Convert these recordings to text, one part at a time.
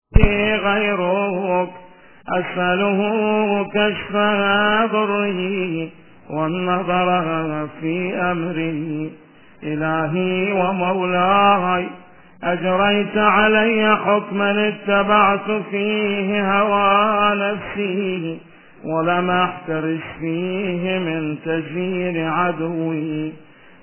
غيرك، أسأله كشف ضره والنظر في أمري. إلهي ومولاي، أجريت علي حكما اتبعت فيه هوى نفسي، ولم أحترس فيه من تزيين عدوي،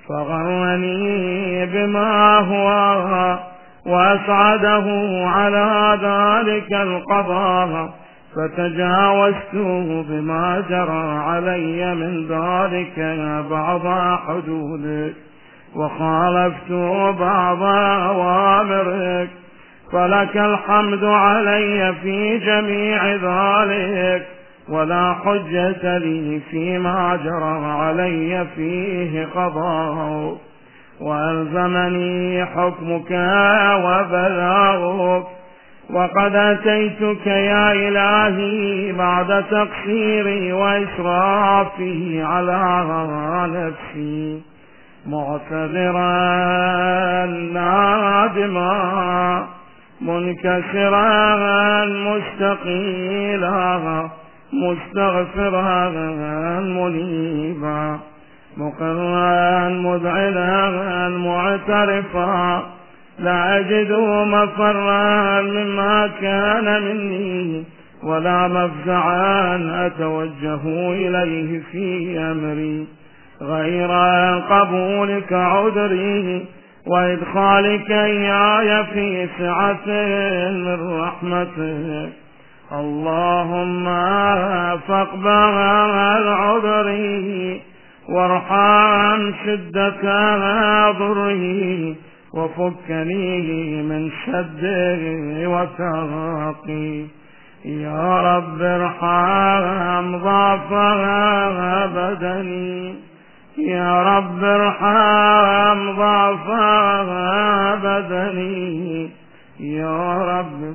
فغرني بما هو وأسعده على ذلك القضاء، فتجاوزت بما جرى علي من ذلك بعض حدودك، وخالفت بعض أوامرك، فلك الحمد علي في جميع ذلك، ولا حجة لي فيما جرى علي فيه قضاء، وألزمني حكمك وبلاغك. وقد أتيتك يا إلهي بعد تقصيري وإسرافي على نفسي، معتذرا نادما منكسرا مستقيلا مستغفرا منيبا، مقرا مذعنا معترفا، لا أجد مفرا مما كان مني، ولا مفزعا أتوجه إليه في أمري، غير قبولك عذري وإدخالك إياي في سعة من رحمتك. اللهم فاقبل عذري وارحم شدة ضري، وفكني من شده وثاقي. يا رب ارحم ضعف بدني، يا رب ارحم ضعف بدني، يا رب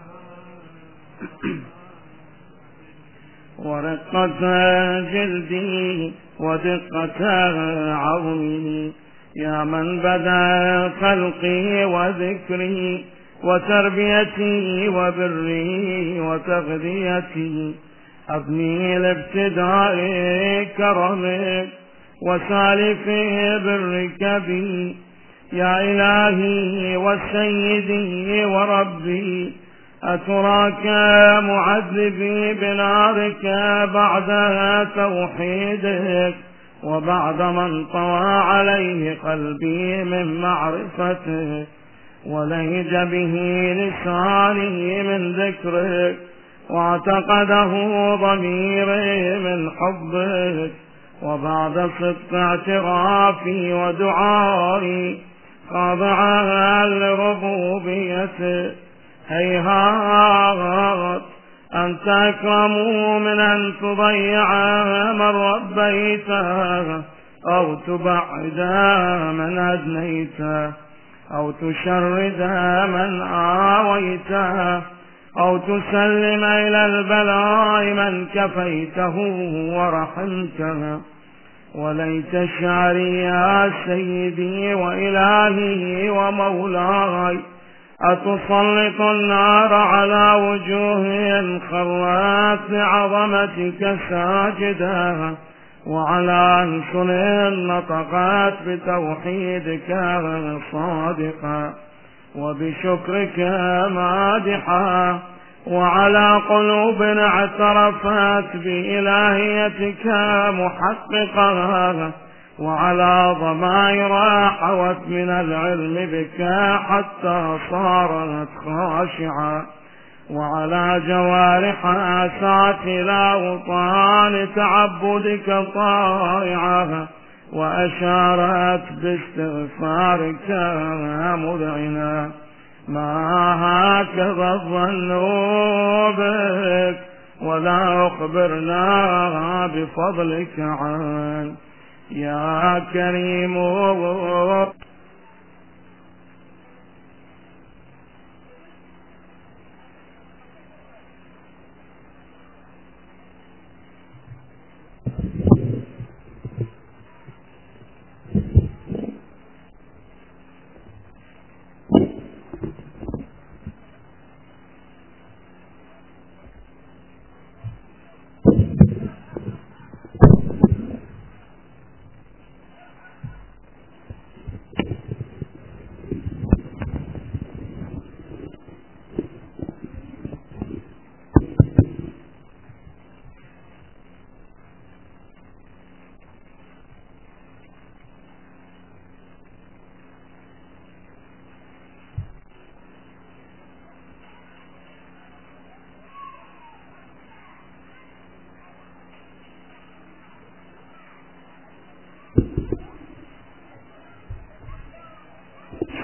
ورقة جلدي ودقة عظمي، يا من بدا خلقي وذكري وتربيتي وبري وتغذيتي، أبني لابتداء كرمك وسالف برك بي، يا إلهي وسيدي وربي، أتراك معذبي بنارك بعد توحيدك، وبعد من طوى عليه قلبي من معرفتك، ولهج به لساني من ذكرك، واعتقده ضميري من حبك، وبعد صدق اعترافي ودعائي خاضعا لربوبيتك. هيهات أنت أكرم من أن تضيع من ربيته، أو تبعد من أدنيته، أو تشرد من آويته، أو تسلم إلى البلاء من كفيته ورحمته. وليت شعري يا سيدي وإلهي ومولاي، أتسلط النار على وجوه خرات لعظمتك ساجدا، وعلى ألسن نطقت بتوحيدك صادقا، وبشكرك مادحا، وعلى قلوب اعترفت بإلهيتك محققا، وعلى ضمائر حوت من العلم بك حتى صارت خاشعة، وعلى جوارح سعت إلى أوطان تعبدك طائعة، وأشارت باستغفارك مذعنا. ما هكذا الظن بك، ولا أخبرنا بفضلك عنك يا كريم.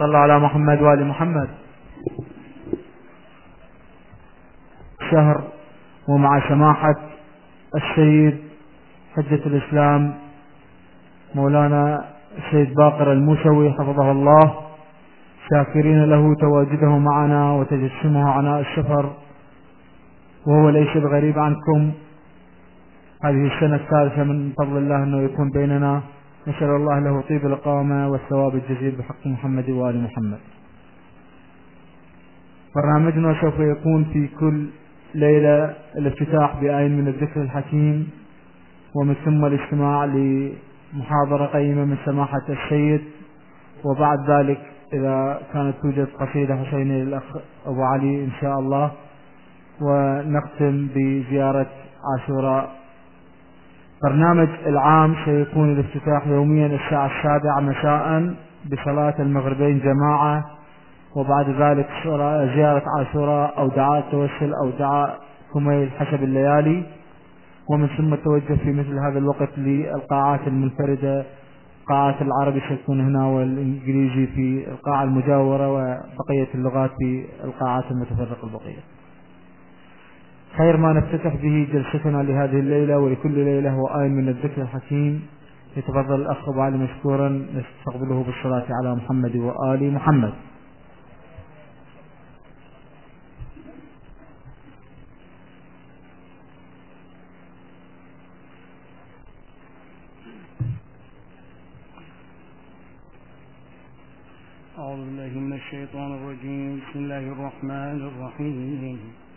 صلوا على محمد وآل محمد. شهر ومع سماحة السيد حجة الإسلام مولانا السيد باقر الموسوي حفظه الله، شاكرين له تواجده معنا وتجسمه عناء السفر، وهو ليس بغريب عنكم. هذه السنة الثالثة من فضل الله أنه يكون بيننا، نسأل الله له طيب الإقامة والثواب الجزيل بحق محمد وآل محمد. برنامجنا سوف يكون في كل ليلة الافتتاح بآية من الذكر الحكيم، ومن ثم الاستماع لمحاضرة قيمة من سماحة السيد، وبعد ذلك إذا كانت توجد قصيدة حسينية للأخ أبو علي إن شاء الله، ونختم بزيارة عاشوراء. برنامج العام سيكون الافتتاح يوميا الساعة 7 مساء بصلاة المغربين جماعة، وبعد ذلك زيارة عاشوراء أو دعاء توسل أو دعاء كميل حسب الليالي، ومن ثم التوجه في مثل هذا الوقت للقاعات المنفردة. قاعات العربي ستكون هنا والإنجليزي في القاعة المجاورة، وبقية اللغات في القاعات المتفرقة البقية. خير ما نفتتح به جلستنا لهذه الليلة ولكل ليلة هو آية من الذكر الحكيم. يتفضل الأخ أبو علي مشكورا، نستقبله بالصلاة على محمد وآل محمد. أعوذ بالله من الشيطان الرجيم. بسم الله الرحمن الرحيم.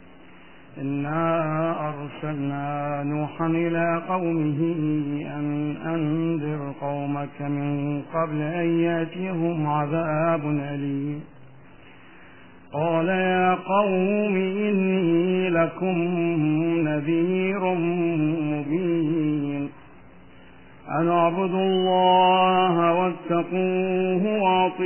إنا أرسلنا نوحا إلى قومه أن أنذر قومك من قبل أن يأتيهم عذاب أليم. قال يا قوم إني لكم نذير مبين أن اعبدوا الله واتقوه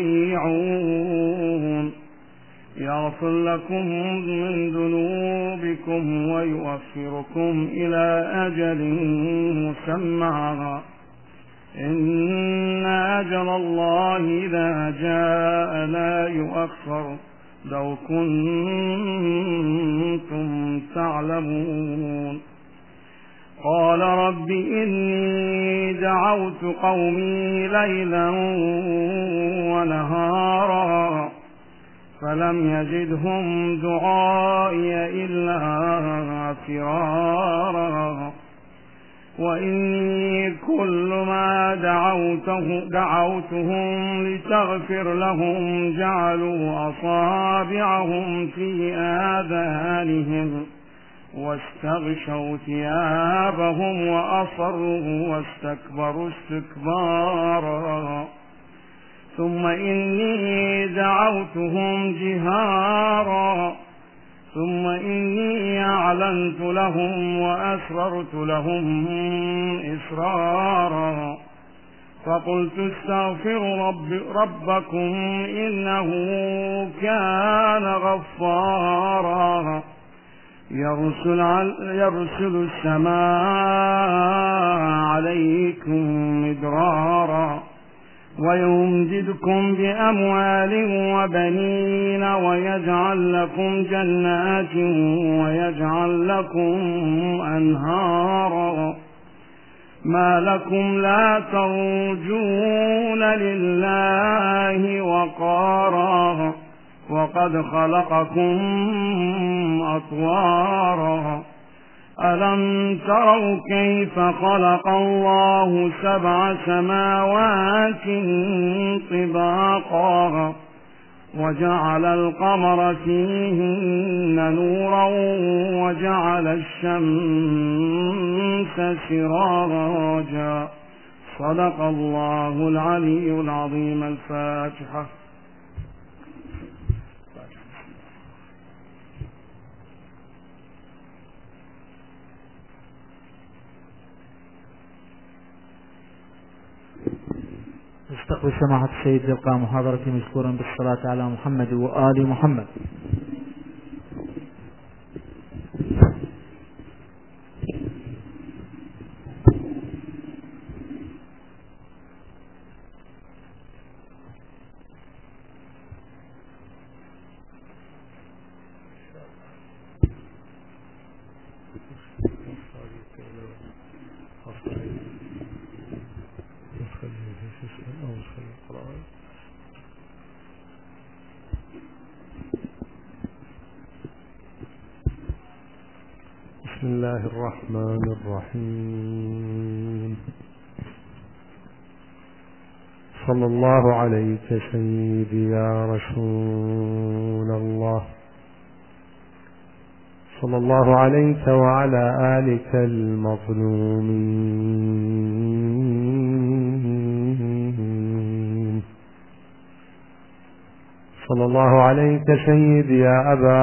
وأطيعون يغفر لكم من ذنوبكم ويؤخركم إلى أجل مسمى إن أجل الله إذا جاء لا يؤخر لو كنتم تعلمون. قال رب إني دعوت قومي ليلا ونهارا فلم يزدهم دعائي إلا فرارا وإني كل ما دعوتهم لتغفر لهم جعلوا أصابعهم في آذانهم واستغشوا ثيابهم وأصروا واستكبروا استكبارا ثم إني دعوتهم جهارا ثم إني أعلنت لهم وأسررت لهم إسرارا فقلت استغفروا ربكم إنه كان غفارا يرسل السماء عليكم مدرارا ويمددكم بأموال وبنين ويجعل لكم جنات ويجعل لكم أنهارا ما لكم لا ترجون لله وقارا وقد خلقكم أطوارا ألم تروا كيف خلق الله 7 سماوات طباقا وجعل القمر فيهن نورا وجعل الشمس سراجا صدق الله العلي العظيم. الفاتحة. استقبل سماحة السيد يلقى محاضرتي مشكورا بالصلاة على محمد وآل محمد. بسم الله الرحمن الرحيم. صلى الله عليك سيدي يا رسول الله، صلى الله عليك وعلى آلك المظلومين، صلى الله عليك سيدي يا أبا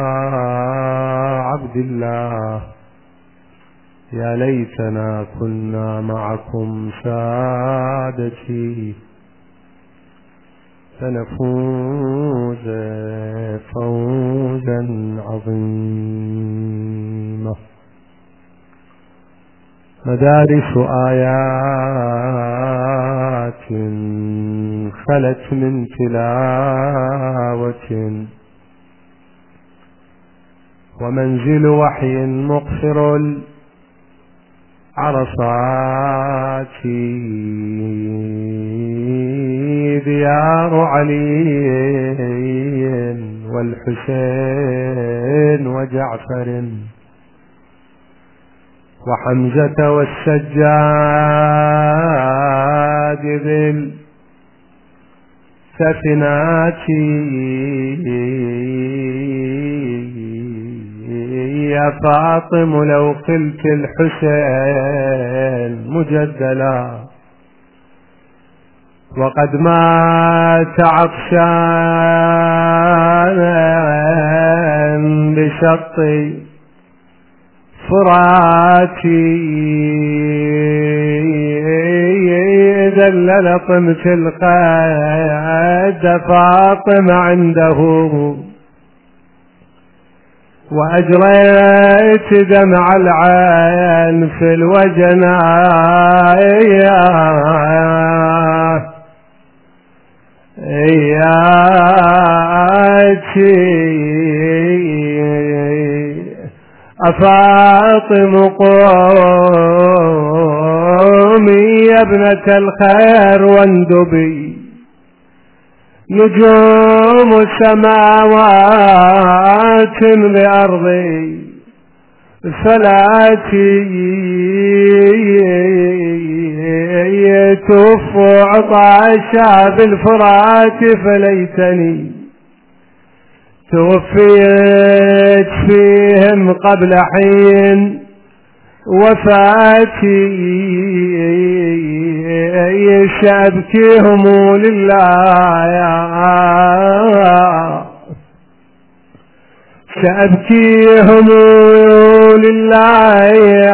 عبد الله. يا ليتنا كنا معكم سادتي فنفوز فوزا عظيما. مدارس آيات خلت من تلاوة، ومنزل وحي مقصر العرصات، ديار علي والحسين وجعفر وحمزة والسجاد بالسفنات. يا فاطم لو قلت الحسين مجدلا وقد مات عطشان بشطي فراتي، ذلل طمس القد فاطم عنده وأجريت دمع العين في الوجنايا. أفاطم قومي يا ابنة الخير واندبي، نجوم السماوات بأرضي فلاتي توف عطاشا بالفرات، فليتني توفيت فيهم قبل حين وفاتي. سأبكيهم لله، سأبكيهم لله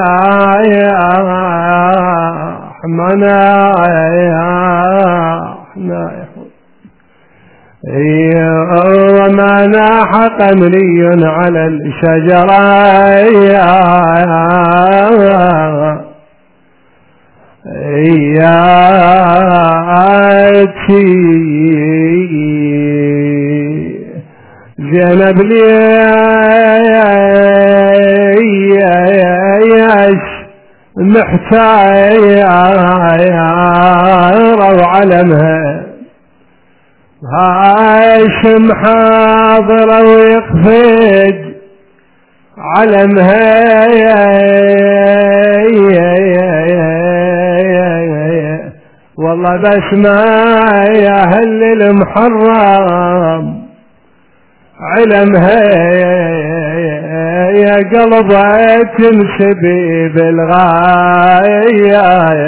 وما ناح قمري على الشجرة. زينب ليش محتايرة وعلمها هاشم حاضرة ويقفج علمها. والله بس ما يهل المحرم علمها، يا قلبي تنسبي بالغاية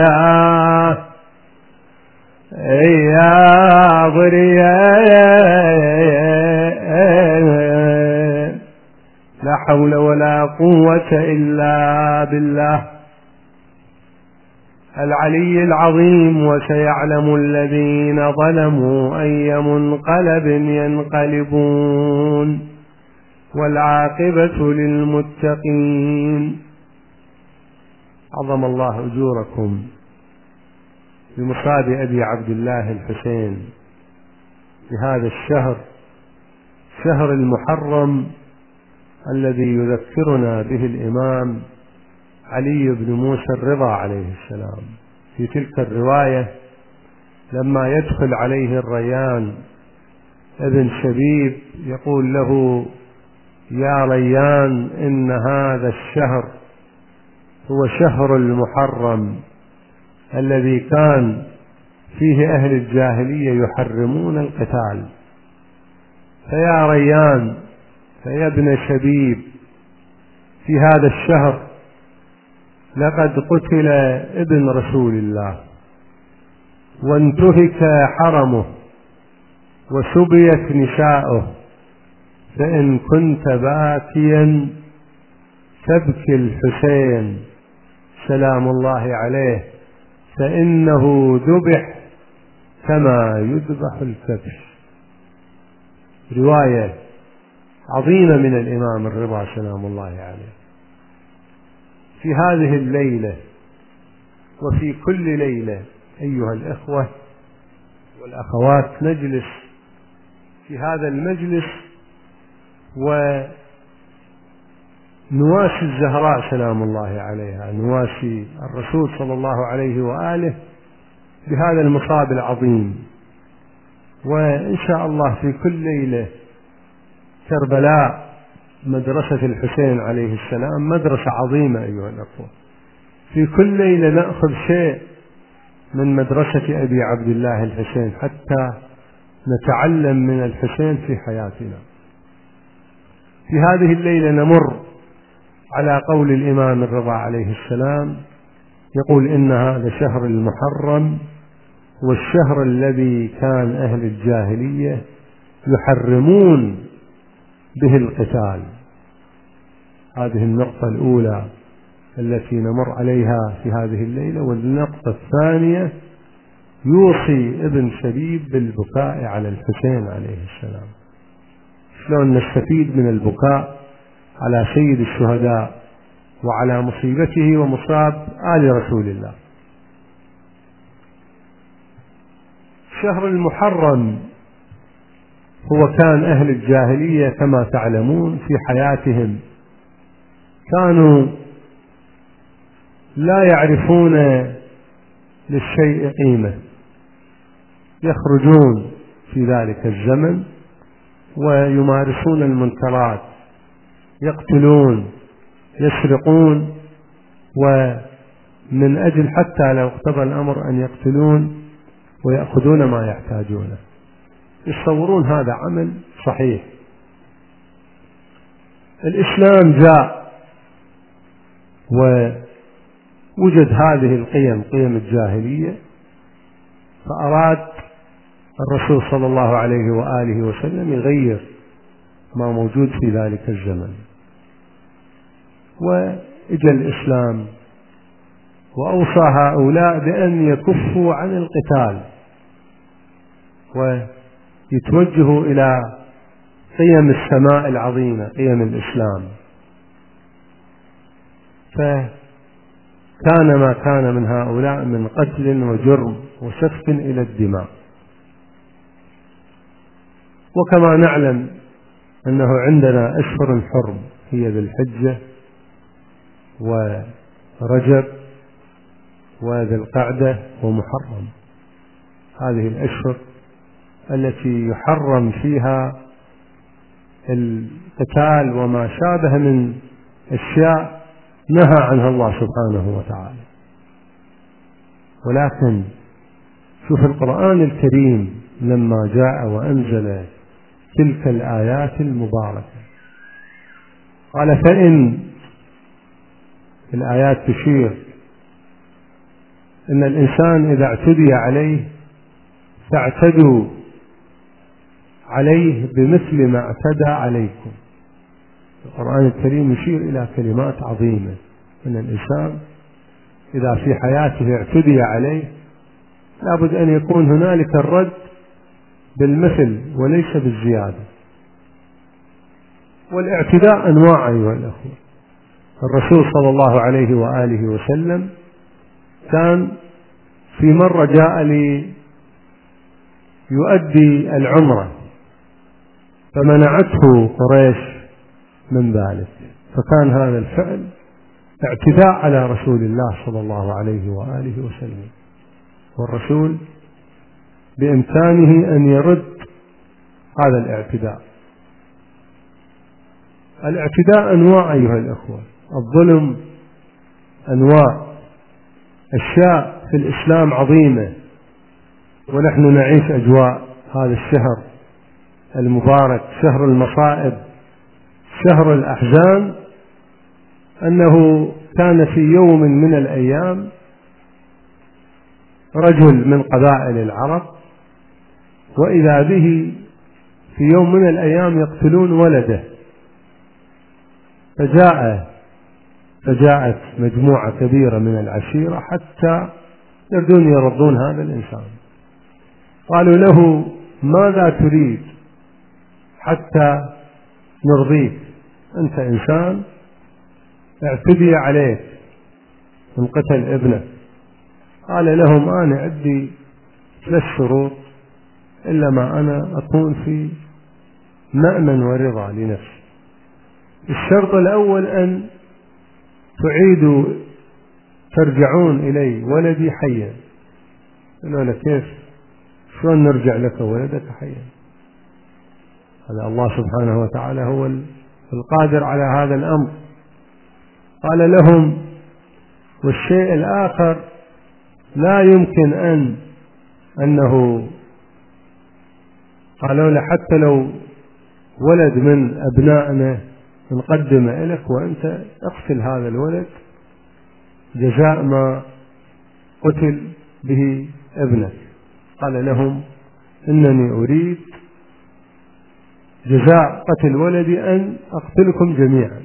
يا ضريا. لا حول ولا قوة إلا بالله العلي العظيم. وسيعلم الذين ظلموا أي منقلب ينقلبون، والعاقبة للمتقين. عظم الله أجوركم بمصاب أبي عبد الله الحسين في هذا الشهر، شهر المحرم الذي يذكرنا به الإمام علي بن موسى الرضا عليه السلام في تلك الرواية لما يدخل عليه الريان ابن شبيب يقول له: يا ريان، إن هذا الشهر هو شهر المحرم الذي كان فيه أهل الجاهلية يحرمون القتال، فيا ريان، فيا ابن شبيب، في هذا الشهر لقد قتل ابن رسول الله وانتهك حرمه وسبيت نساؤه، فإن كنت باكيا فابكي الحسين سلام الله عليه، فإنه ذبح كما يذبح الكبش. رواية عظيمة من الإمام الرضا سلام الله عليه. في هذه الليلة وفي كل ليلة أيها الإخوة والأخوات نجلس في هذا المجلس ونواسي الزهراء سلام الله عليها، نواسي الرسول صلى الله عليه وآله بهذا المصاب العظيم. وإن شاء الله في كل ليلة كربلاء مدرسة الحسين عليه السلام مدرسة عظيمة أيها الأخوة، في كل ليلة نأخذ شيء من مدرسة أبي عبد الله الحسين حتى نتعلم من الحسين في حياتنا. في هذه الليلة نمر على قول الإمام الرضا عليه السلام يقول: إن هذا شهر المحرم والشهر الذي كان أهل الجاهلية يحرمون به القتال. هذه النقطة الأولى التي نمر عليها في هذه الليلة. والنقطة الثانية يوصي ابن شبيب بالبكاء على الحسين عليه السلام، شلون نستفيد من البكاء على سيد الشهداء وعلى مصيبته ومصاب آل رسول الله. شهر المحرم هو كان أهل الجاهلية كما تعلمون في حياتهم كانوا لا يعرفون للشيء قيمة، يخرجون في ذلك الزمن ويمارسون المنكرات، يقتلون، يسرقون، ومن أجل حتى لو اقتضى الأمر أن يقتلون ويأخذون ما يحتاجونه، يتصورون هذا عمل صحيح. الإسلام جاء ووجد هذه القيم، قيم الجاهلية، فأراد الرسول صلى الله عليه وآله وسلم يغير ما موجود في ذلك الزمن، وإجى الإسلام وأوصى هؤلاء بأن يكفوا عن القتال ويتوجهوا إلى قيم السماء العظيمة، قيم الإسلام. فكان ما كان من هؤلاء من قتل وجرم وسفك إلى الدماء. وكما نعلم أنه عندنا أشهر حرم هي ذي الحجة ورجب وذي القعدة ومحرم، هذه الأشهر التي يحرم فيها القتال وما شابه من أشياء نهى عنها الله سبحانه وتعالى. ولكن شوف القرآن الكريم لما جاء وأنزل تلك الآيات المباركة قال: فإن، الآيات تشير إن الإنسان إذا اعتدي عليه فاعتدوا عليه بمثل ما اعتدى عليكم. القرآن الكريم يشير إلى كلمات عظيمة، أن الإنسان إذا في حياته اعتدي عليه لابد أن يكون هنالك الرد بالمثل وليس بالزيادة. والاعتداء أنواع أيها الأخوة. الرسول صلى الله عليه وآله وسلم كان في مرة جاء ليؤدي العمرة فمنعته قريش من ذلك. فكان هذا الفعل اعتداء على رسول الله صلى الله عليه وآله وسلم، والرسول بإمكانه أن يرد هذا الاعتداء. الاعتداء أنواع أيها الأخوة، الظلم أنواع، أشياء في الإسلام عظيمة، ونحن نعيش أجواء هذا الشهر المبارك، شهر المصائب، شهر الأحزان، أنه كان في يوم من الأيام رجل من قبائل العرب، وإذا به في يوم من الأيام يقتلون ولده، فجاءت مجموعة كبيرة من العشيرة حتى يردون يرضون هذا الإنسان. قالوا له: ماذا تريد حتى نرضيك؟ أنت إنسان اعتدي عليك من قتل ابنك. قال لهم: أنا عندي 3 شروط إلا ما أنا أكون في مأمن ورضا لنفسي. الشرط الأول أن تعيدوا ترجعون إلي ولدي حيا. قالوا له: كيف؟ شلون نرجع لك ولدك حيا؟ هذا الله سبحانه وتعالى هو القادر على هذا الأمر. قال لهم: والشيء الآخر لا يمكن أنه قالوا له: حتى لو ولد من أبنائنا نقدمه لك وأنت اقتل هذا الولد جزاء ما قتل به ابنك. قال لهم: إنني أريد جزاء قتل ولدي أن أقتلكم جميعا.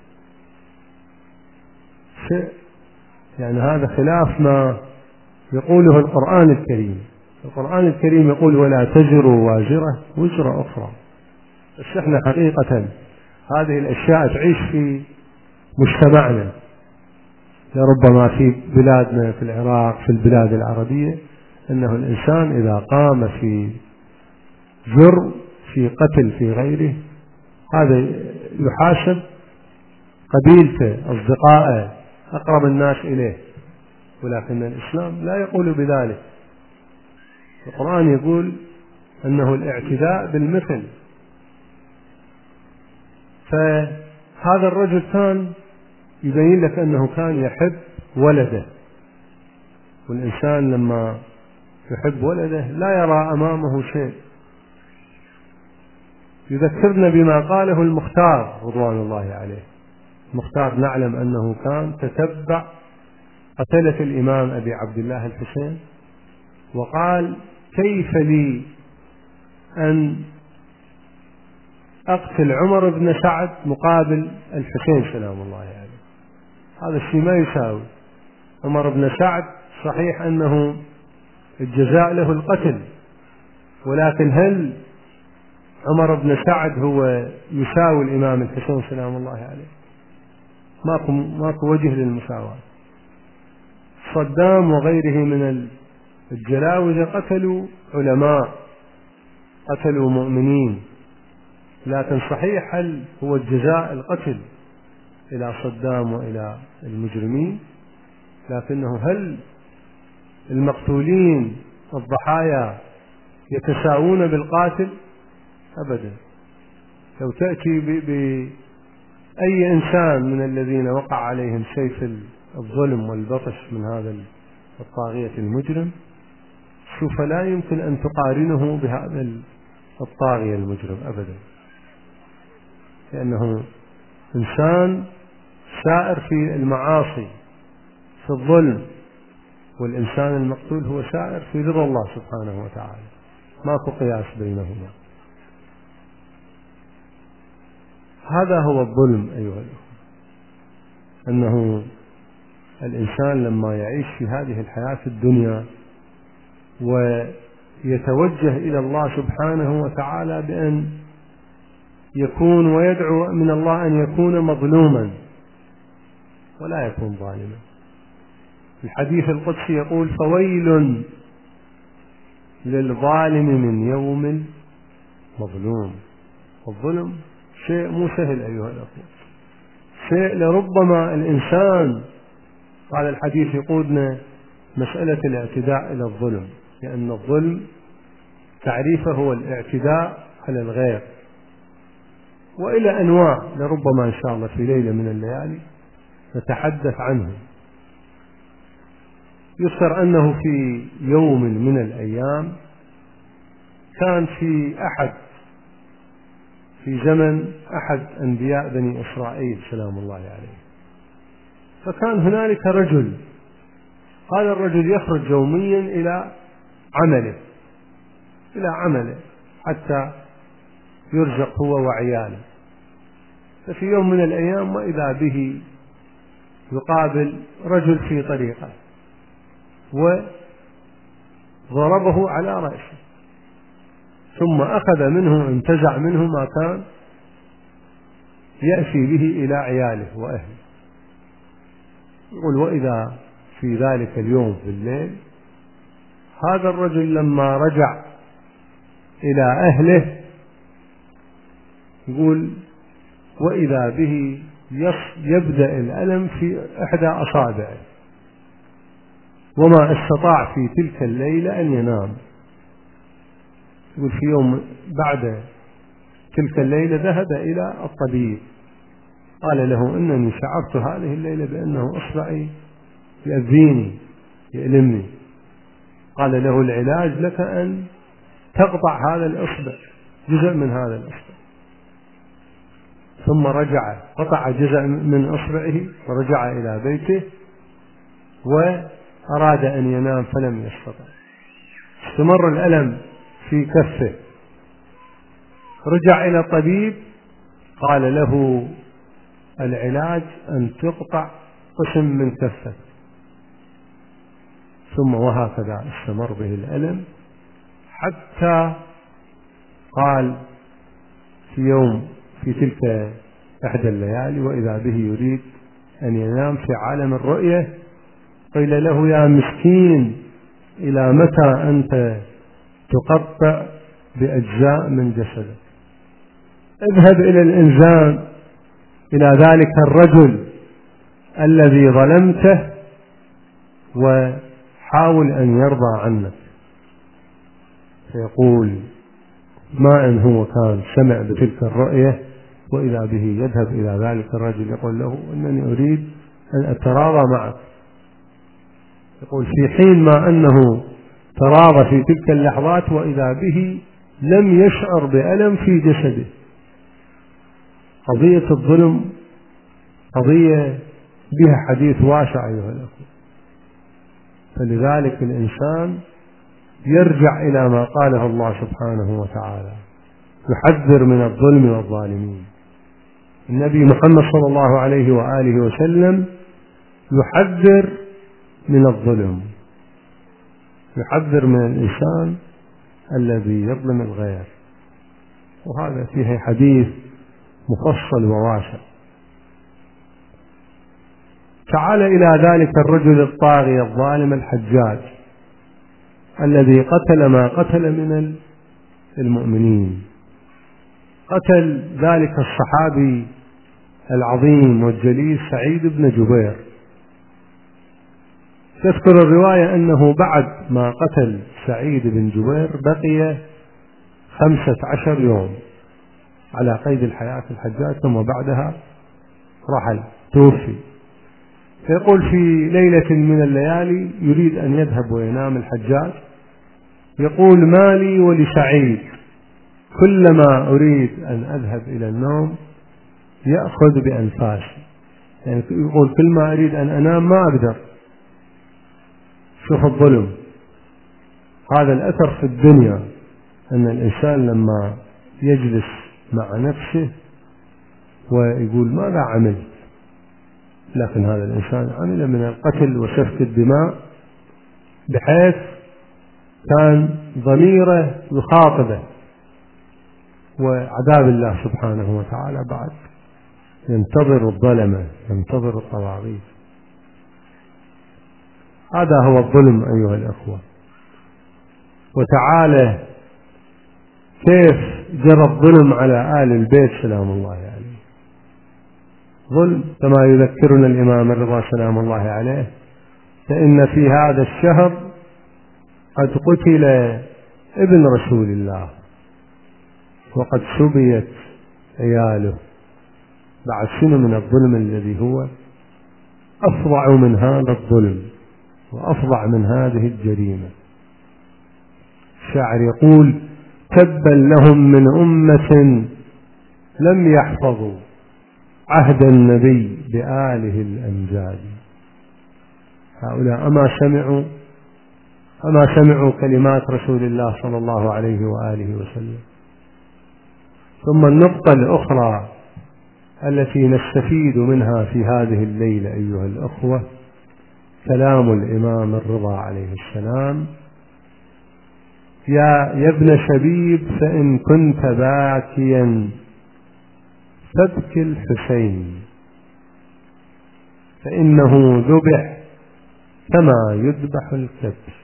يعني هذا خلاف ما يقوله القرآن الكريم. القرآن الكريم يقول: ولا تزر وازرة وزر أخرى. بس احنا حقيقة هذه الأشياء تعيش في مجتمعنا، لربما في بلادنا في العراق في البلاد العربية، أنه الإنسان إذا قام في جرم في قتل في غيره هذا يحاسب قبيلته أصدقائه أقرب الناس إليه، ولكن الإسلام لا يقول بذلك. القرآن يقول أنه الاعتداء بالمثل. فهذا الرجل كان يبين لك أنه كان يحب ولده، والإنسان لما يحب ولده لا يرى أمامه شيء. يذكرنا بما قاله المختار رضوان الله عليه. المختار نعلم أنه كان تتبع قتلة الإمام أبي عبد الله الحسين، وقال: كيف لي أن أقتل عمر بن سعد مقابل الحسين سلام الله عليه؟ هذا الشيء ما يساوي. عمر بن سعد صحيح أنه الجزاء له القتل، ولكن هل عمر بن سعد هو يساوي الإمام الحسين سلام الله عليه؟ ماكو وجه للمساواة. صدام وغيره من الجلاوزة قتلوا علماء، قتلوا مؤمنين، لكن صحيح هل هو الجزاء القتل إلى صدام وإلى المجرمين؟ لكنه هل المقتولين الضحايا يتساوون بالقاتل؟ أبدا. لو تأتي بأي إنسان من الذين وقع عليهم سيف الظلم والبطش من هذا الطاغية المجرم، سوف لا يمكن أن تقارنه بهذا الطاغية المجرم أبدا، لأنه إنسان سائر في المعاصي في الظلم، والإنسان المقتول هو سائر في رضا الله سبحانه وتعالى، ماكو قياس بينهما. هذا هو الظلم أيها الأخوة، أنه الإنسان لما يعيش في هذه الحياة الدنيا ويتوجه إلى الله سبحانه وتعالى بأن يكون ويدعو من الله أن يكون مظلوما ولا يكون ظالما. الحديث القدسي يقول: فويل للظالم من يوم مظلوم. الظلم شيء مو سهل أيها الأخوة، شيء لربما الإنسان، هذا الحديث يقودنا مسألة الاعتداء إلى الظلم، لأن الظلم تعريفه هو الاعتداء على الغير، وإلى أنواع لربما إن شاء الله في ليلة من الليالي نتحدث عنه. يذكر أنه في يوم من الأيام كان في زمن أحد أنبياء بني إسرائيل سلام الله عليه، فكان هنالك رجل، هذا الرجل يخرج يوميا إلى عمله حتى يرزق هو وعياله. ففي يوم من الأيام وإذا به يقابل رجل في طريقه وضربه على رأسه، ثم أخذ منه، انتزع منه ما كان يأتي به إلى عياله وأهله. يقول وإذا في ذلك اليوم في الليل هذا الرجل لما رجع إلى أهله يقول وإذا به يبدأ الألم في إحدى أصابعه، وما استطاع في تلك الليلة أن ينام. يقول في يوم بعد تلك الليلة ذهب إلى الطبيب، قال له إنني شعرت هذه الليلة بأنه إصبعي يأذيني يألمني. قال له العلاج لك أن تقطع هذا الإصبع، جزء من هذا الإصبع. ثم رجع قطع جزء من إصبعه ورجع إلى بيته وأراد أن ينام فلم يستطع، استمر الألم في كفه. رجع إلى الطبيب قال له العلاج أن تقطع قسم من كفه. ثم وهكذا استمر به الألم حتى قال في يوم في تلك إحدى الليالي وإذا به يريد أن ينام في عالم الرؤية، قيل له يا مسكين إلى متى أنت تقطع بأجزاء من جسدك؟ اذهب إلى الإنسان، إلى ذلك الرجل الذي ظلمته، وحاول أن يرضى عنك. فيقول ما إن هو كان سمع بتلك الرؤية وإذا به يذهب إلى ذلك الرجل يقول له إنني أريد أن أتراضى معك. يقول في حين ما أنه تراضى في تلك اللحظات وإذا به لم يشعر بألم في جسده. قضية الظلم قضية بها حديث واسع أيها الأخوة، فلذلك الإنسان يرجع إلى ما قاله الله سبحانه وتعالى، يحذر من الظلم والظالمين. النبي محمد صلى الله عليه وآله وسلم يحذر من الظلم، يحذر من الإنسان الذي يظلم الغير، وهذا فيه حديث مفصل وواسع. تعال إلى ذلك الرجل الطاغي الظالم الحجاج الذي قتل ما قتل من المؤمنين، قتل ذلك الصحابي العظيم والجليل سعيد بن جبير. تذكر الرواية أنه بعد ما قتل سعيد بن جبير بقي 15 يوم على قيد الحياة الحجاج، ثم بعدها رحل توفي. فيقول في ليلة من الليالي يريد أن يذهب وينام الحجاج، يقول ما لي ولسعيد كلما أريد أن أذهب إلى النوم يأخذ بأنفاسي، يعني يقول كل ما أريد أن أنام ما أقدر. شوف الظلم، هذا الأثر في الدنيا، أن الإنسان لما يجلس مع نفسه ويقول ماذا عملت، لكن هذا الإنسان عمل من القتل وسفك الدماء بحيث كان ضميره يخاطبه، وعذاب الله سبحانه وتعالى بعد ينتظر الظلمة، ينتظر الطواغيت. هذا هو الظلم أيها الأخوة. وتعالى كيف جرى الظلم على آل البيت سلام الله عليه، ظلم كما يذكرنا الإمام الرضا سلام الله عليه: فإن في هذا الشهر قد قتل ابن رسول الله وقد سبيت عياله. بعد شنو من الظلم الذي هو أفظع من هذا الظلم وأفظع من هذه الجريمة. الشاعر يقول: تبا لهم من أمة لم يحفظوا عهد النبي بآله الأمجاد. هؤلاء أما سمعوا كلمات رسول الله صلى الله عليه وآله وسلم. ثم النقطة الأخرى التي نستفيد منها في هذه الليلة أيها الأخوة كلام الإمام الرضا عليه السلام: يا ابن شبيب فإن كنت باكيا فابكي الحسين فإنه ذبح كما يذبح الكبش.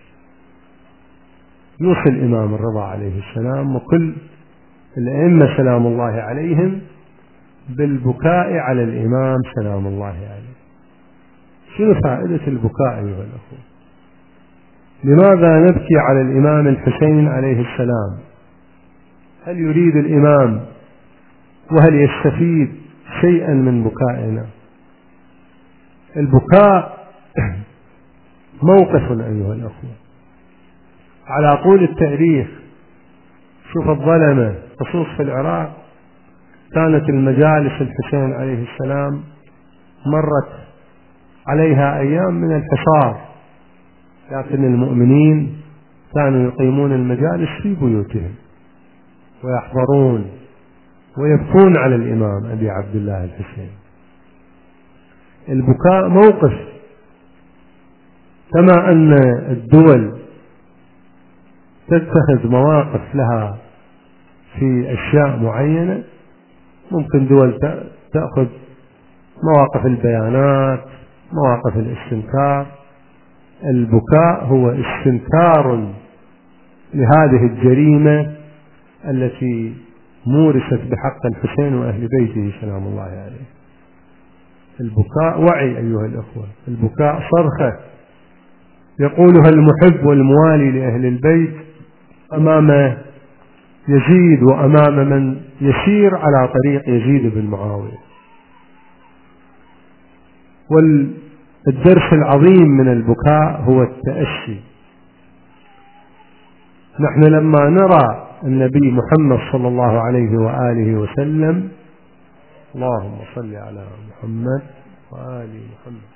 يوصي الإمام الرضا عليه السلام وكل الأئمة سلام الله عليهم بالبكاء على الإمام سلام الله عليه. شنو فائدة البكاء أيها الأخوة؟ لماذا نبكي على الإمام الحسين عليه السلام؟ هل يريد الإمام وهل يستفيد شيئا من بكائنا؟ البكاء موقف أيها الأخوة على طول التاريخ. شوف الظلمة خصوص في العراق، كانت المجالس الحسين عليه السلام مرت عليها أيام من الحصار، لكن المؤمنين كانوا يقيمون المجالس في بيوتهم ويحضرون ويبكون على الإمام أبي عبد الله الحسين. البكاء موقف، كما أن الدول تتخذ مواقف لها في أشياء معينة، ممكن دول تأخذ مواقف البيانات، مواقف الاستنكار. البكاء هو استنكار لهذه الجريمة التي مورست بحق الحسين وأهل بيته سلام الله عليه. البكاء وعي أيها الأخوة، البكاء صرخة يقولها المحب والموالي لأهل البيت أمام يزيد وأمام من يسير على طريق يزيد بن معاوية. والدرس العظيم من البكاء هو التأسي. نحن لما نرى النبي محمد صلى الله عليه وآله وسلم، اللهم صل على محمد وآل محمد،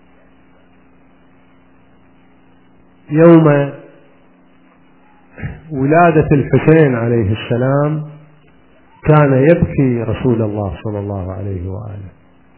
يوم ولادة الحسين عليه السلام كان يبكي رسول الله صلى الله عليه وآله،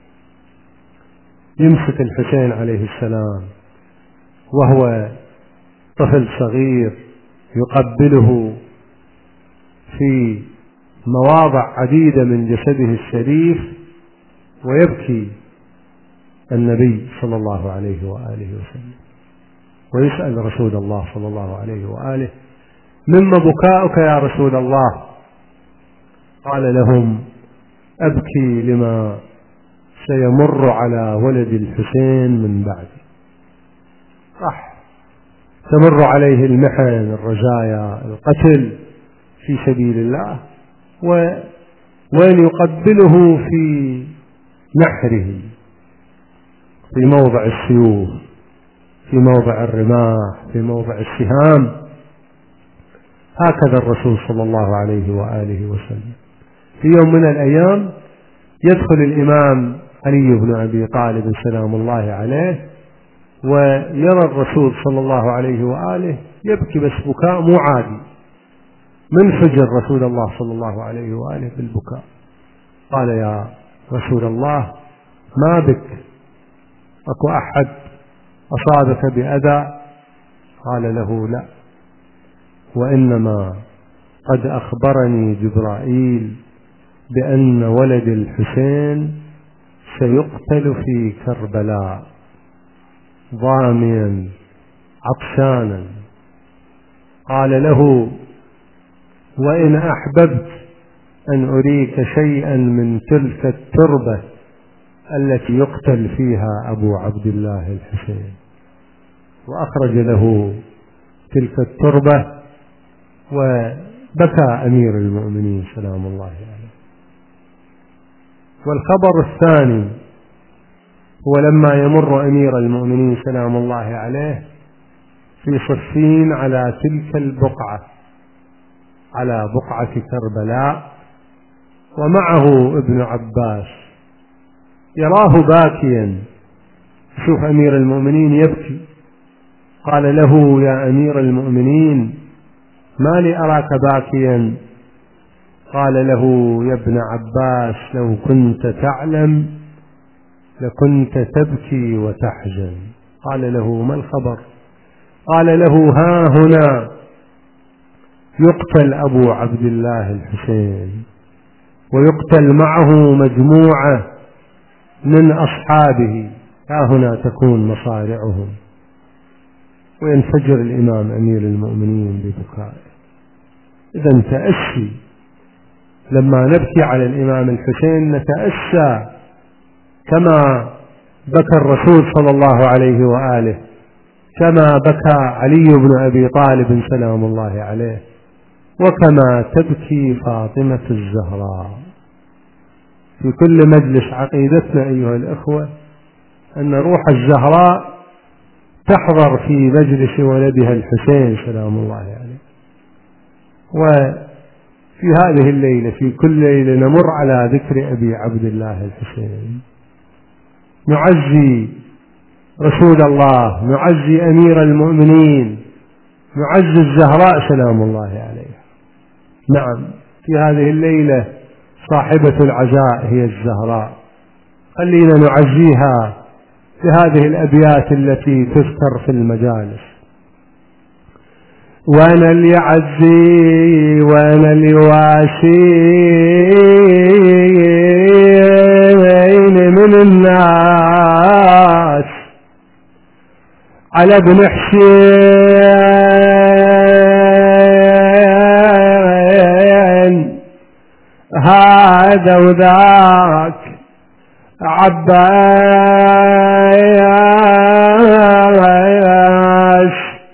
يمسك الحسين عليه السلام وهو طفل صغير يقبله في مواضع عديدة من جسده الشريف، ويبكي النبي صلى الله عليه وآله وسلم ويسأل رسول الله صلى الله عليه وآله: مما بكاؤك يا رسول الله؟ قال لهم: أبكي لما سيمر على ولد الحسين من بعدي. صح، تمر عليه المحن، الرزايا، القتل في سبيل الله، وين يقبله في نحره، في موضع السيوف، في موضع الرماح، في موضع السهام. هكذا الرسول صلى الله عليه وآله وسلم. في يوم من الأيام يدخل الإمام علي بن أبي طالب سلام الله عليه ويرى الرسول صلى الله عليه وآله يبكي، بس بكاء مو عادي، منفجر رسول الله صلى الله عليه وآله بالبكاء. قال: يا رسول الله ما بك؟ أكو أحد أصابك بأذى؟ قال له: لا، وإنما قد أخبرني جبرائيل بأن ولد الحسين سيقتل في كربلاء ضاميا عطشانا. قال له: وإن أحببت أن أريك شيئا من تلك التربة التي يقتل فيها أبو عبد الله الحسين. وأخرج له تلك التربة وبكى أمير المؤمنين سلام الله عليه. والخبر الثاني هو لما يمر أمير المؤمنين سلام الله عليه في صفين على تلك البقعة، على بقعة كربلاء، ومعه ابن عباس يراه باكيا. شوف أمير المؤمنين يبكي. قال له: يا أمير المؤمنين ما لي أراك باكيا؟ قال له: يا ابن عباس لو كنت تعلم لكنت تبكي وتحزن. قال له: ما الخبر؟ قال له: ها هنا يقتل أبو عبد الله الحسين، ويقتل معه مجموعة من أصحابه، ها هنا تكون مصارعهم. وينفجر الإمام أمير المؤمنين ببكائه. إذن تأسي، لما نبكي على الإمام الحسين نتأسى كما بكى الرسول صلى الله عليه وآله، كما بكى علي بن أبي طالب سلام الله عليه، وكما تبكي فاطمة الزهراء. في كل مجلس عقيدتنا أيها الأخوة أن روح الزهراء تحضر في مجلس ولدها الحسين سلام الله عليه. وفي هذه الليلة، في كل ليلة، نمر على ذكر أبي عبد الله الحسين، نعزي رسول الله، نعزي أمير المؤمنين، نعزي الزهراء سلام الله عليه. نعم، في هذه الليلة صاحبة العزاء هي الزهراء. خلينا نعزيها بهذه الأبيات التي تذكر في المجالس: وانا اللي يعزي وانا اللي يواسي من الناس على ابن حسين هذا وذاك عباس.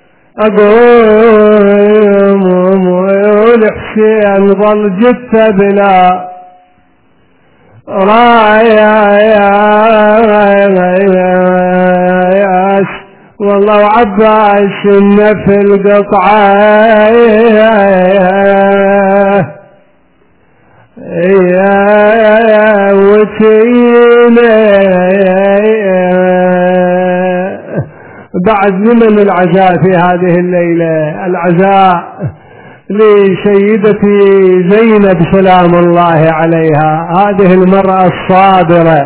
أقول حسين ظل جثة بلا راياس، والله عباس في القطعة وتينا بعد من العزاء في هذه الليلة. العزاء لسيدتي زينب سلام الله عليها، هذه المرأة الصابرة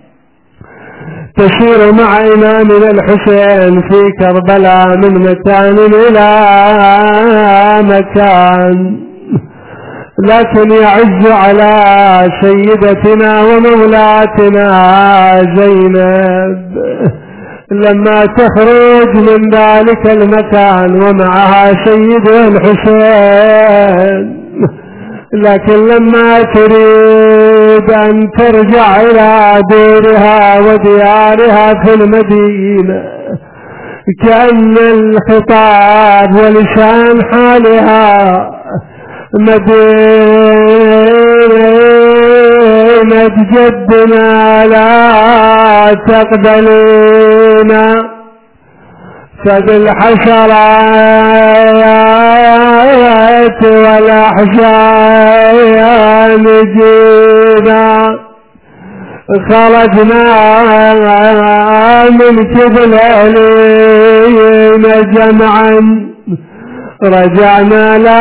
تسير مع إمامنا الحسين في كربلاء من مكان إلى مكان، لكن يعز على سيدتنا ومولاتنا زينب لما تخرج من ذلك المكان ومعها سيدها الحسين، لكن لما تريد أن ترجع إلى دورها وديارها في المدينة كأن الخطاب ولسان حالها مدينة جدنا لا تقبلينا، فبالحشرات والأحزان جينا، خرجنا من كبلين جمعا رجعنا لا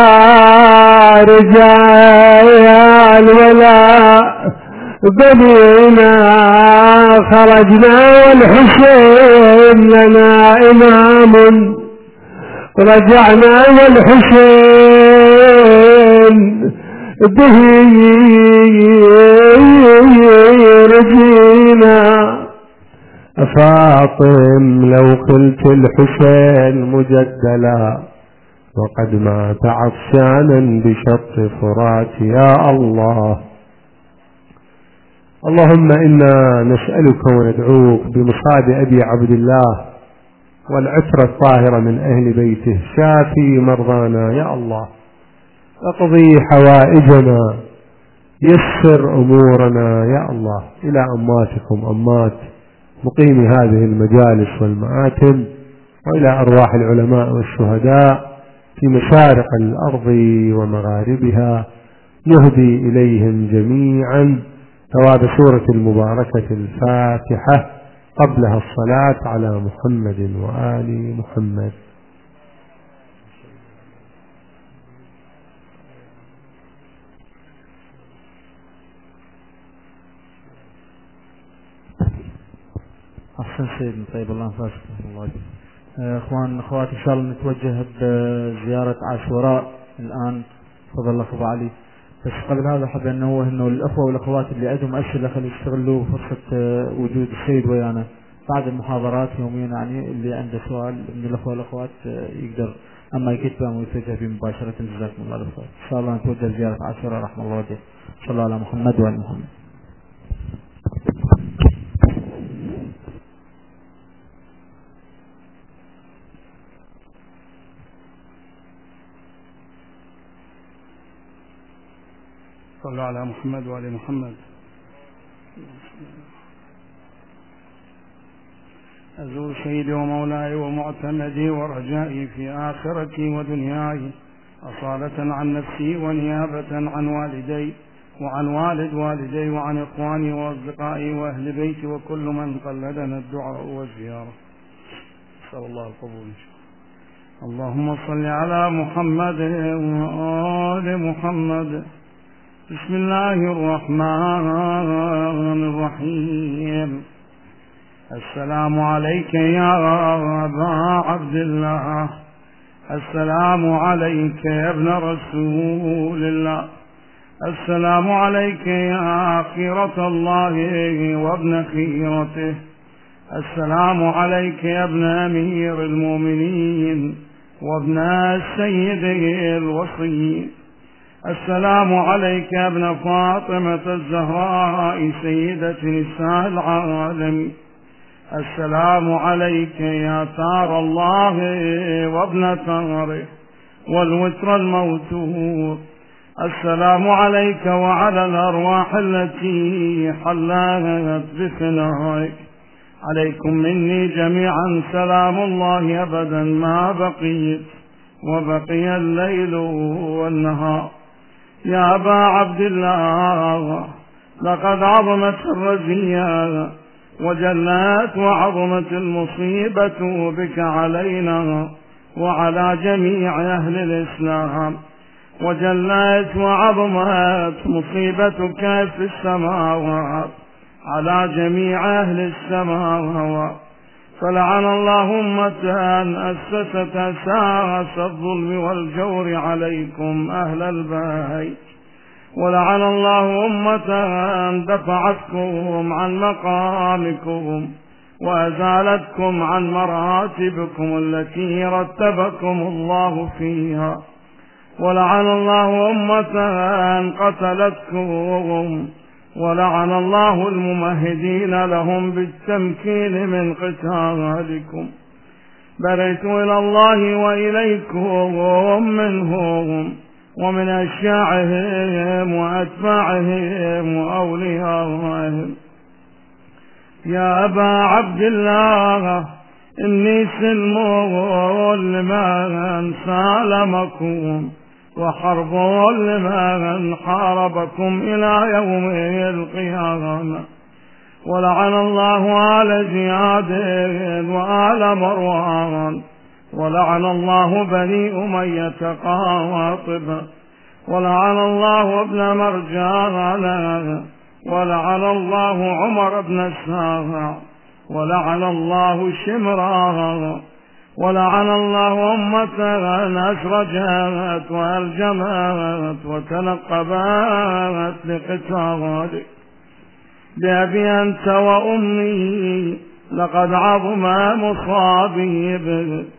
رجال ولا بنينا، خرجنا والحسين لنا إمام، رجعنا والحسين به رجينا. فاطم لو قلت الحسين مجدلا وقد مات عطشانا بشط فرات يا الله. اللهم إنا نسألك وندعوك بمصاب أبي عبد الله والعترة الطاهرة من أهل بيته، شافي مرضانا يا الله، اقضي حوائجنا، يسر أمورنا يا الله، إلى أماتكم أمات مقيم هذه المجالس والمآتم، وإلى أرواح العلماء والشهداء في مشارق الأرض ومغاربها، نهدي إليهم جميعا ثواب سورة المباركة الفاتحة قبلها الصلاة على محمد وآل محمد. أحسن سيدنا، طيب الله نفسك. اخوان اخوات ان شاء الله نتوجه بزيارة عاشوراء الان، تفضل اخو ابو علي. بس قبل هذا حاب انوه انه الاخوة والاخوات اللي عندهم اسئلة خلي يستغلوا فرصة وجود السيد ويانا بعد المحاضرات يوميا، يعني اللي عنده سؤال من الاخوة والاخوات يقدر اما يكتبه ويتوجه به مباشرة. جزاكم الله خير. ان شاء الله نتوجه زيارة عاشوراء رحمه الله وجهه. صلى الله على محمد وعلى محمد. صلوا على محمد وآل محمد. أزور سيدي ومولاي ومعتمدي ورجائي في آخرتي ودنياي، أصالة عن نفسي ونيابة عن والدي وعن والد والدي وعن إخواني وأصدقائي وأهل بيتي وكل من قلدنا الدعاء والزيارة. نسأل الله القبول إن شاء الله. اللهم صل على محمد وآل محمد. بسم الله الرحمن الرحيم. السلام عليك يا أبا عبد الله، السلام عليك يا ابن رسول الله، السلام عليك يا خيرة الله وابن خيرته، السلام عليك يا ابن أمير المؤمنين وابن السيد الوصي، السلام عليك يا ابن فاطمة الزهراء سيدة نساء العالمين، السلام عليك يا تار الله وابن تاره والوتر الموتور، السلام عليك وعلى الأرواح التي حلت بفنائك، عليكم مني جميعا سلام الله أبدا ما بقيت وبقي الليل والنهار. يا أبا عبد الله، لقد عظمت الرزية وجلت وعظمت المصيبة بك علينا وعلى جميع أهل الإسلام، وجلت وعظمت مصيبتك في السماوات على جميع أهل السماوات، فلعن الله أمة أسست أساس الظلم والجور عليكم أهل البيت، ولعن الله أمة دفعتكم عن مقامكم وأزالتكم عن مراتبكم التي رتبكم الله فيها، ولعن الله أمة قتلتكم، ولعن الله الممهدين لهم بالتمكين من قتالكم. بريت إلى الله وإليكم منهم ومن أشياعهم وأتباعهم وأوليائهم. يا أبا عبد الله، إني سلم لمن سالمكم وحرب لمن حاربكم إلى يوم القيامة، ولعن الله آل زياد وآل مروان، ولعن الله بني أمية قاطبة، ولعن الله ابن مرجان، ولعن الله عمر بن الساغع، ولعن الله شمرا، ولعن الله أمة أسرجت وألجمت وتنقبت لقتالك. بأبي أنت وأمي، لقد عظم مصابي بك،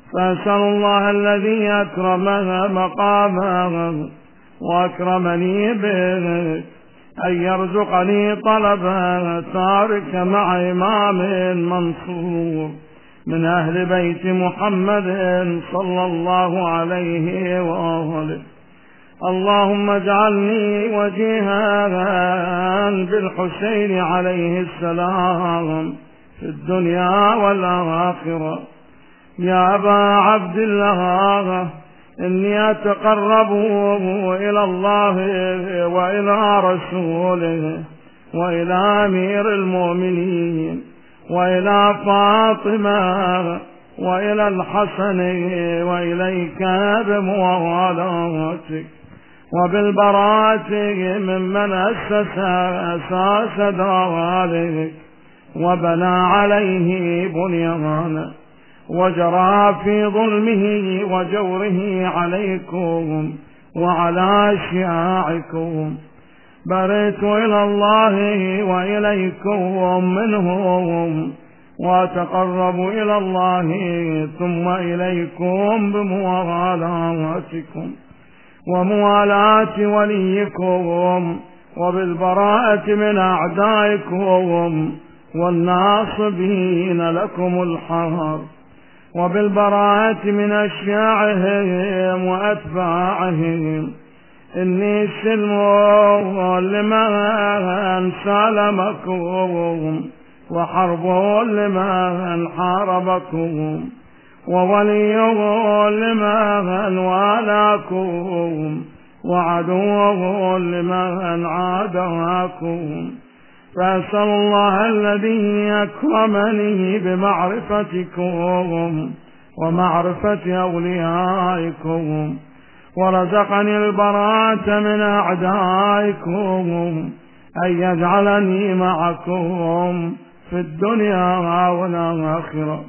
فأسأل الله الذي أكرم مقامه وأكرمني به أن يرزقني طلب تارك مع إمام منصور من أهل بيت محمد صلى الله عليه وآله. اللهم اجعلني وجيها بالحسين عليه السلام في الدنيا والآخرة. يا أبا عبد الله، إني أتقرب إلى الله وإلى رسوله وإلى أمير المؤمنين وإلى فاطمة وإلى الحسن وإليك بموالاتك وبالبراءة ممن أسس أساس ذلك وبنى عليه بنيانا وجرى في ظلمه وجوره عليكم وعلى شياعكم. بريت إلى الله وإليكم منهم وأتقرب إلى الله ثم إليكم بموالاتكم وموالاة وليكم وبالبراءة من أعدائكم والناصبين لكم الحرب وبالبراءة من أشياعهم وأتباعهم. إني سلم لمن سالمكم وحرب لمن حاربكم وولي لمن والاكم وعدو لمن عاداكم. فأسأل الله الذي أكرمني بمعرفتكم ومعرفة أوليائكم ورزقني البراءة من أعدائكم أن يجعلني معكم في الدنيا والآخرة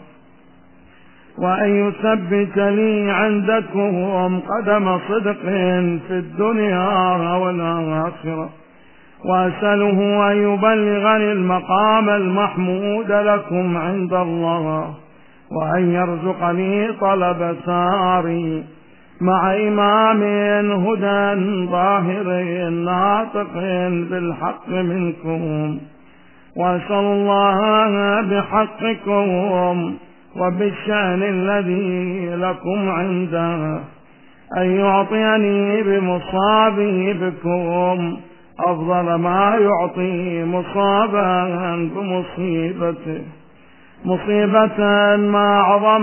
وأن يثبت لي عندكم قدم صدق في الدنيا والآخرة. وأسأله أن يبلغني المقام المحمود لكم عند الله وأن يرزقني طلب ساري مع إمام هدى ظاهر ناطق بالحق منكم. وأسأل الله بحقكم وبالشأن الذي لكم عنده أن يعطيني بمصابي بكم أفضل ما يعطي مصابا بمصيبته، مصيبة ما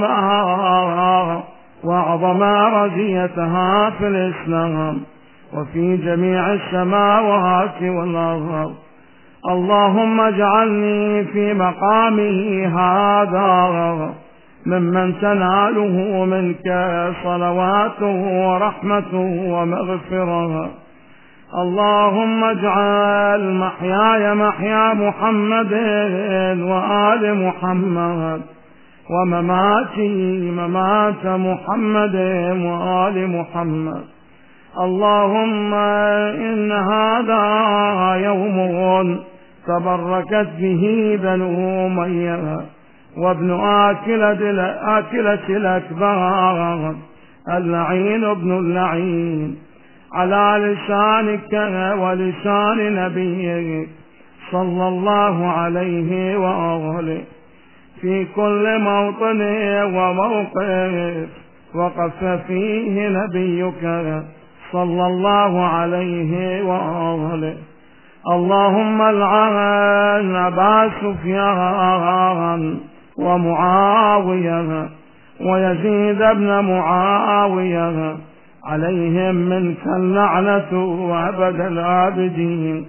عظمها وعظم رزيتها في الإسلام وفي جميع السماوات والأرض. اللهم اجعلني في مقامه هذا ممن تناله منك صلواته ورحمته ومغفرته. اللهم اجعل محياي محيا محمد وآل محمد ومماتي ممات محمد وآل محمد. اللهم إن هذا يوم تبركت به بنو أمية وابن آكلة الأكبار اللعين ابن اللعين على لسانك ولسان نبيك صلى الله عليه وآله في كل موطن وموقف وقف فيه نبيك صلى الله عليه وآله. اللهم العن أبا سفيان ومعاوية ويزيد بن معاوية عليهم منك اللعنة وأبد الآبدين.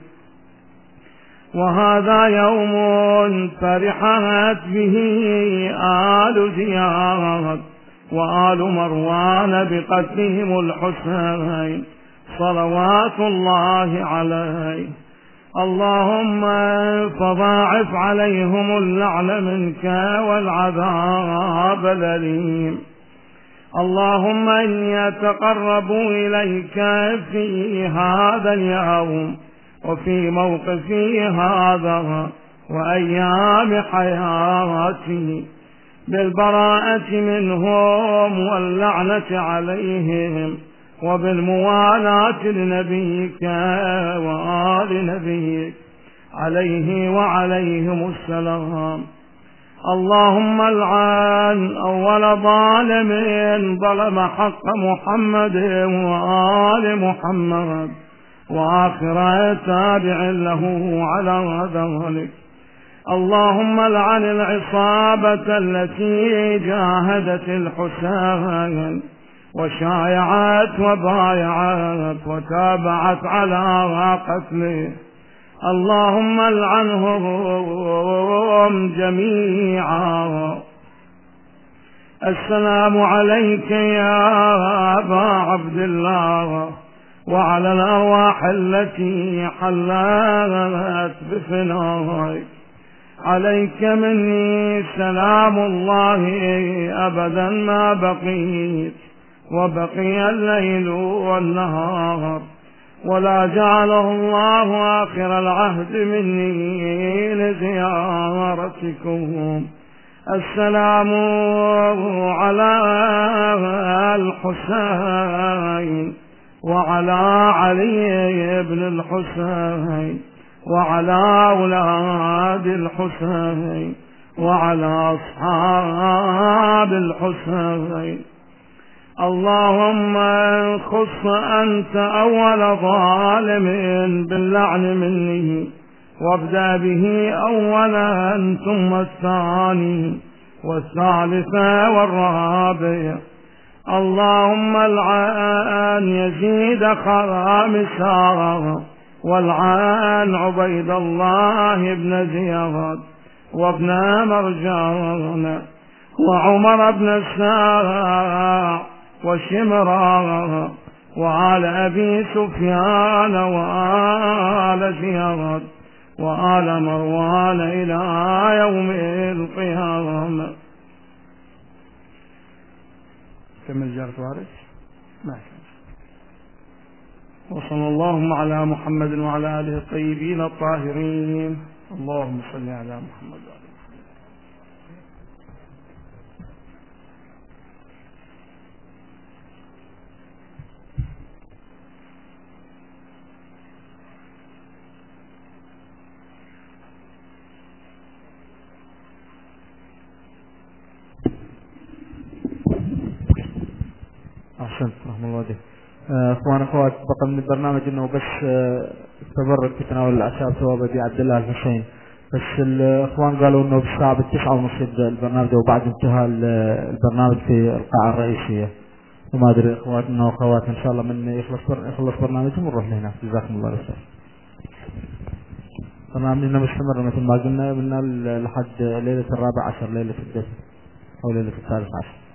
وهذا يوم فرحت به آل زياد وآل مروان بقتلهم الحسين صلوات الله عليه. اللهم فضاعف عليهم اللعن منك والعذاب الأليم. اللهم إني أتقرب إليك في هذا اليوم وفي موقفي هذا وأيام حياتي بالبراءة منهم واللعنة عليهم وبالموالاة لنبيك وآل نبيك عليه وعليهم السلام. اللهم العن أول ظالم ظلم حق محمد وآل محمد وآخر تابع له على ذلك. اللهم العن العصابة التي جاهدت الحسين وشايعت وبايعت وتابعت على قتله. اللهم العنهم جميعا. السلام عليك يا أبا عبد الله وعلى الأرواح التي حلت بفنائك. عليك مني سلام الله أبدا ما بقيت وبقي الليل والنهار، ولا جعله الله آخر العهد مني لزيارتكم. السلام على الحسين وعلى علي بن الحسين وعلى أولاد الحسين وعلى أصحاب الحسين. اللهم خص أنت أول ظالم باللعن مني، وابدأ به أولا ثم الثاني والثالث والرابع. اللهم العن يزيد خامسا والعن عبيد الله بن زياد وابن مرجان وعمر بن الساع وشمران وآل أبي سفيان وآل زياد وآل مروان إلى يوم القيامة. كمل جارة وارث. وصلى اللهم على محمد وعلى آله الطيبين الطاهرين. اللهم صل على محمد وعلى أحسنت رحمة الله عليك. اخوان اخوات، بقى من البرنامج انه بس تبرك في تناول العشاء ثواب ابي عبد الله الحسين، بس الاخوان قالوا انه بالساعة 9:30 يبدأ البرنامج، وبعد انتهاء البرنامج في القاعة الرئيسية. وما ادري اخواتنا واخواتنا ان شاء الله من يخلص برنامجهم ونروح لهناك. جزاكم الله خير. برنامجنا مستمر مثل ما قلنا لحد ليلة 14 ليلة الدفن او ليلة 13.